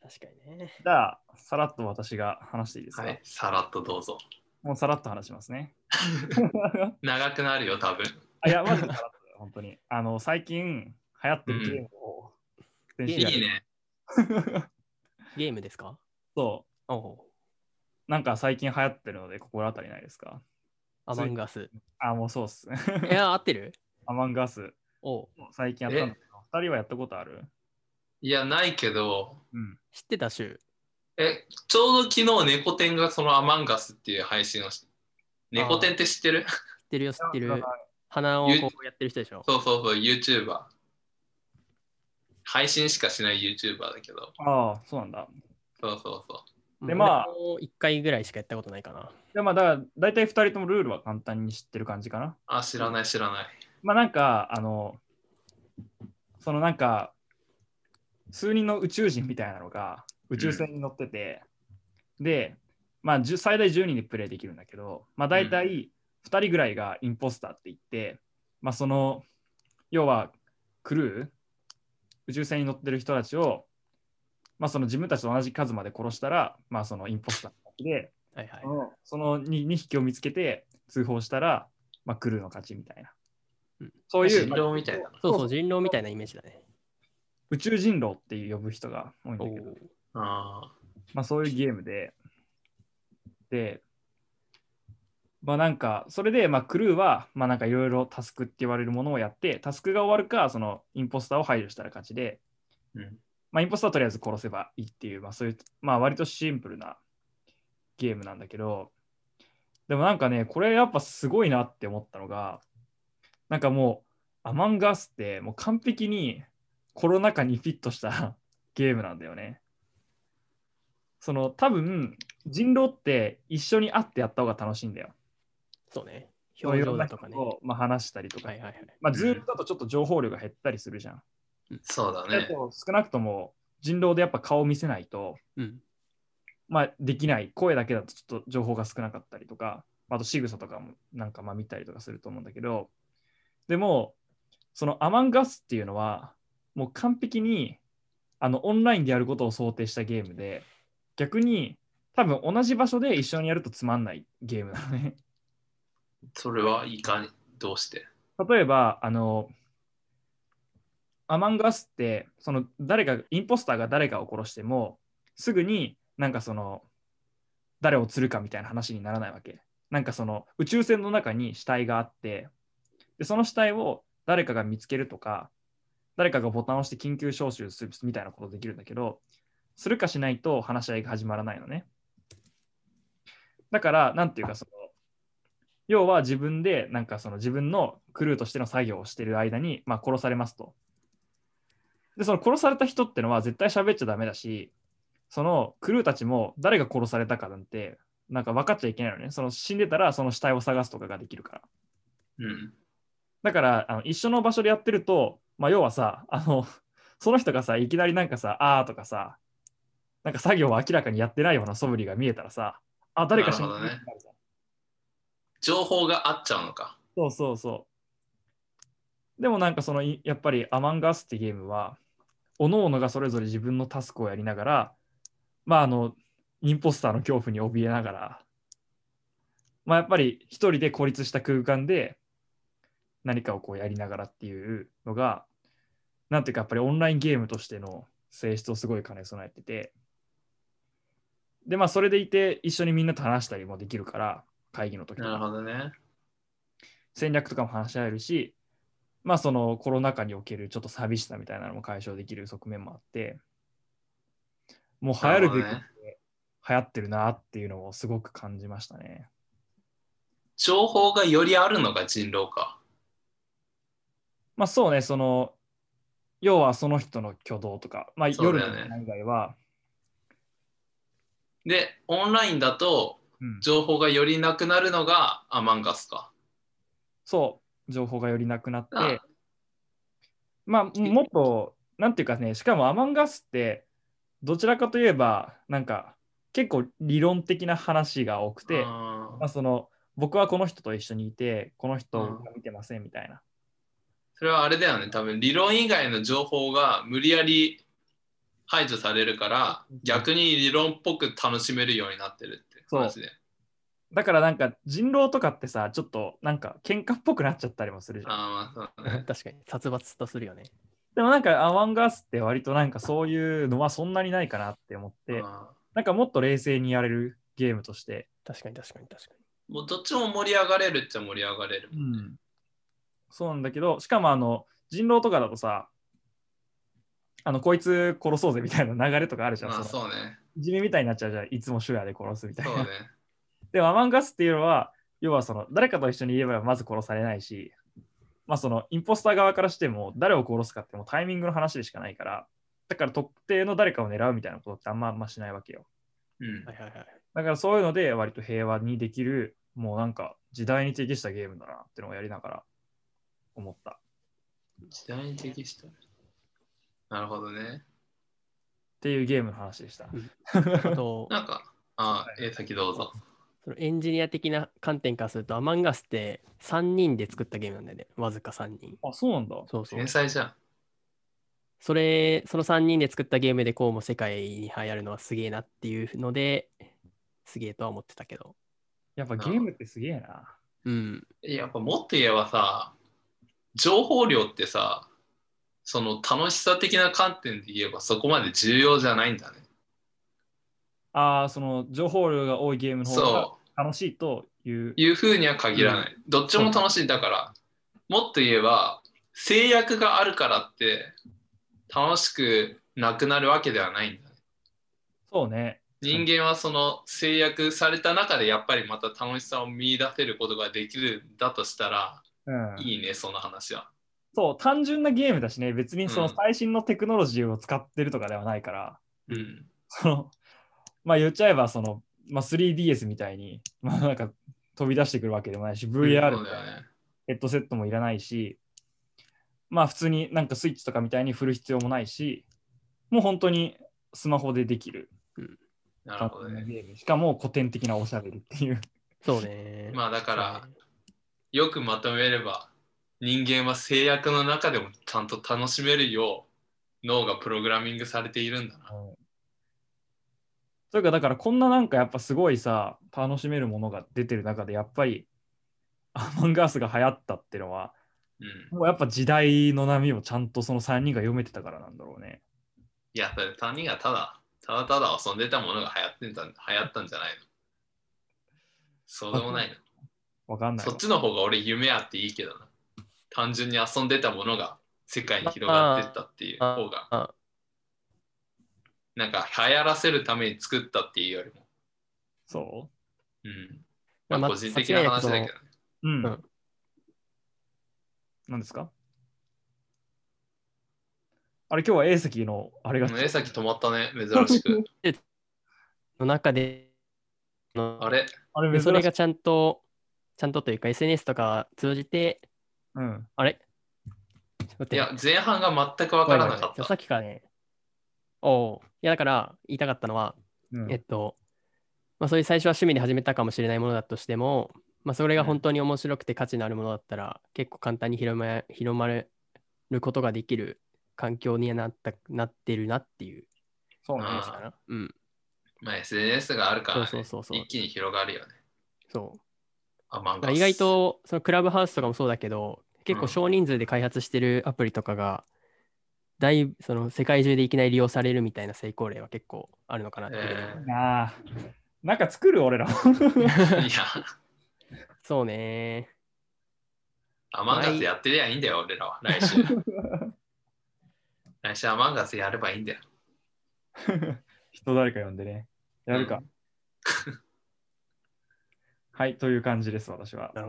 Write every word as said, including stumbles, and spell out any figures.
確かにね。 じゃあ、さらっと私が話していいですか？ はい、さらっとどうぞ。 もうさらっと話しますね。 長くなるよ、多分。 あいや、マジでさらっとだよ、本当に。あの、最近流行ってるゲームを、 うん、 いいね。 ゲームですか？ そう。 おなんか最近流行ってるので心当たりないですか？ アマンガス。 あ、もうそうっす。 いや、合ってる？ アマンガス。 お最近やったんだけど、ふたりはやったことある？ いや、ないけど、 うん、 知ってた週。 え、ちょうど昨日猫天がそのアマンガスっていう配信をして、猫天って知ってる？ 知ってるよ、知ってる。 知らない。 鼻をこうやってる人でしょ。 そうそうそう、YouTuber。配信しかしない YouTuber だけど。 ああ、そうなんだ。 そうそうそでまあもういっかいぐらいしかやったことないかな。 でまあ、だから大体ふたりともルールは簡単に知ってる感じかな。 う。あ、知らない知らない。 まあなんか、あの、そのなんか、数人の宇宙人みたいなのが宇宙船に乗ってて、うん、で、まあ、最大じゅうにんでプレイできるんだけど、まあ大体ふたりぐらいがインポスターって言って、うん、まあその、要はクルー、宇宙船に乗ってる人たちを、まあその自分たちと同じ数まで殺したら、まあそのインポスターで、 はいはい、 その に, に匹を見つけて通報したら、まあ、クルーの勝ちみたいな。 うん、 そういう人狼みたいな。 そうそう、人狼みたいなイメージだね。 宇宙人狼って呼ぶ人が多いんだけど、 あまあそういうゲームで、で、まあなんか、それで、まあクルーは、まあなんかいろいろタスクって言われるものをやって、タスクが終わるか、そのインポスターを排除したら勝ちで、 うん、 まあインポスターとりあえず殺せばいいっていう、まあそういう、まあ割とシンプルなゲームなんだけど、でもなんかね、これやっぱすごいなって思ったのが、なんかもう、アマンガスってもう完璧にコロナ禍にフィットしたゲームなんだよね。その多分、人狼って一緒に会ってやった方が楽しいんだよ。 そうね。表情だとかね。 まあ、話したりとか。 はいはいはい。 まあ、ズームだとちょっと情報量が減ったりするじゃん。 うん、そうだね。 少なくとも人狼でやっぱ顔を見せないと、 うん、 まあできない。声だけだとちょっと情報が少なかったりとか、あと仕草とかもなんかまあ見たりとかすると思うんだけど、でも、そのアマンガスっていうのは、もう完璧にあのオンラインでやることを想定したゲームで、逆に多分同じ場所で一緒にやるとつまんないゲームなのね。 それはいかに、どうして？ 例えば、あの、アマンガスって、その誰か、インポスターが誰かを殺しても、すぐになんかその、誰を釣るかみたいな話にならないわけ。なんかその宇宙船の中に死体があって、でその死体を誰かが見つけるとか、誰かがボタンを押して緊急招集するみたいなことできるんだけど、するかしないと話し合いが始まらないのね。だから、なんていうかその、要は自分で、なんかその自分のクルーとしての作業をしている間に、まあ、殺されますと。で、その殺された人ってのは絶対喋っちゃダメだし、そのクルーたちも誰が殺されたかなんて、なんか分かっちゃいけないのね。その死んでたらその死体を探すとかができるから。 うん。 だからあの一緒の場所でやってると、まあ、要はさ、あのその人がさ、いきなりなんかさ、あーとかさ、なんか作業を明らかにやってないような素振りが見えたらさ、あ、誰か死んでる、 ね、情報が合っちゃうのか。 そうそうそう。でもなんかその、やっぱりアマンガスってゲームは、各々がそれぞれ自分のタスクをやりながら、まああの、インポスターの恐怖に怯えながら、まあやっぱり一人で孤立した空間で何かをこうやりながらっていうのが、なんていうかやっぱりオンラインゲームとしての性質をすごい兼ね備えてて、でまあそれでいて一緒にみんなと話したりもできるから、会議の時とか。 なるほどね。 戦略とかも話し合えるし、まあそのコロナ禍におけるちょっと寂しさみたいなのも解消できる側面もあって、もう流行るべきで流行ってるなっていうのをすごく感じましたね。 情報がよりあるのが人狼か。 まあそうね、その要はその人の挙動とか、まあ、夜の時間以外は。 で、オンラインだと情報がよりなくなるのがアマンガスか。 そう、情報がよりなくなって、まあもっと、なんていうかね、しかもアマンガスって、どちらかといえば、なんか結構理論的な話が多くて、あまあ、その僕はこの人と一緒にいて、この人を見てませんみたいな。 それはあれだよね、多分理論以外の情報が無理やり排除されるから逆に理論っぽく楽しめるようになってるって話で。 だからなんか人狼とかってさ、ちょっとなんか喧嘩っぽくなっちゃったりもするじゃん。 ああ、まあそうね。 確かに殺伐とするよね。 でもなんかアマンガースって割となんかそういうのはそんなにないかなって思って、 あなんかもっと冷静にやれるゲームとして。 確かに確かに確かーもうどっちも盛り上がれるっちゃ盛り上がれる。 うん。そうなんだけど、しかもあの人狼とかだとさ、あのこいつ殺そうぜみたいな流れとかあるじゃん。 まあそのそうね。 いじめみたいになっちゃうじゃん。いつもシュアで殺すみたいな。 そうね。 でもアマンガスっていうのは、要はその誰かと一緒にいればまず殺されないし、まあそのインポスター側からしても誰を殺すかってもうタイミングの話でしかないから、だから特定の誰かを狙うみたいなことってあんまあんましないわけよ。 うんに。はいはいはい。 だからそういうので割と平和にできる、もうなんか時代に適したゲームだなってのをやりながら思った。 時代に適した。なるほどね。 っていうゲームの話でした。 あと、 なんか、ああ、え、先どうぞ。 そのエンジニア的な観点からすると、アマンガスってさんにんで作ったゲームなんだよね。わずかさんにん。 あ、そうなんだ。 そうそう天。才じゃん。 それ、そのさんにんで作ったゲームでこうも世界に流行るのはすげえなっていうので、すげえとは思ってたけど。 やっぱゲームってすげえな。 うん。 やっぱもっと言えばさ、情報量ってさ、その楽しさ的な観点で言えばそこまで重要じゃないんだね。 ああ、その情報量が多いゲームの方がそう。 楽しいという。 いうふうには限らない。どっちも楽しい。だから、もっと言えば、制約があるからって楽しくなくなるわけではないんだね。 そうね。 人間はその制約された中でやっぱりまた楽しさを見出せることができるんだとしたら、 うん、 いいね、その話は。 そう、単純なゲームだしね、別にそのうん最新のテクノロジーを使ってるとかではないから、 うん。 そのまあ言っちゃえばその、まあ、スリーディーエス みたいに、まあなんか飛び出してくるわけでもないし、ブイアールそうみたいなだよね。 ヘッドセットもいらないし、まあ普通になんかスイッチとかみたいに振る必要もないし、もう本当にスマホでできるなるほどね。 ゲーム。しかも古典的なおしゃべりっていう。 そうね。 まあだからそうねよくまとめれば、人間は制約の中でもちゃんと楽しめるよう脳がプログラミングされているんだな。 それかだからこんななんかやっぱすごいさ、楽しめるものが出てる中でやっぱりアマンガースが流行ったっていうのは、 うん。 もうやっぱ時代の波をちゃんとそのさんにんが読めてたからなんだろうね。 いや、それ他人がただ、ただただ遊んでたものが流行ってんだ、流行ったんじゃないの。そうでもないの。 わかんないわ。 そっちの方が俺夢あっていいけどな。単純に遊んでたものが世界に広がってったっていう方が、 あなんか流行らせるために作ったっていうよりも。 そうん。 まあまあ個人的な話だけどね。 ううん。 うん何ですかあれ今日は A 席のあれが。 うんえさっき止まったね、珍しく。 の中でのあれあれ珍しい。 でそれがちゃんと、ちゃんとというか エスエヌエス とか通じて、 うん。 あれちょっと待っていや、前半が全く分からなかっごめんごめんさた。 っきからね、おういやだから言いたかったのは、 うんえっと、まあそういう最初は趣味で始めたかもしれないものだとしても、まあそれが本当に面白くて価値のあるものだったら、結構簡単に広ま広まることができる環境にはなったなってるなっていうそうね。 あ話かな。うん。 まあ、エスエヌエス があるから、ね、 そうそうそうそう一気に広がるよね。 そう。 あ、漫画だから意外とそのクラブハウスとかもそうだけど、結構少人数で開発してるアプリとかが、だいぶその世界中でいきなり利用されるみたいな成功例は結構あるのかなっていうふうに思う。 えああ。なんか作る俺ら。 ー、いや、 そうね。 アマンガスやってりゃいいんだよ、俺らは。来週。来週アマンガスやればいいんだよ。 人誰か呼んでね。やるか。 うんはい、という感じです、私は。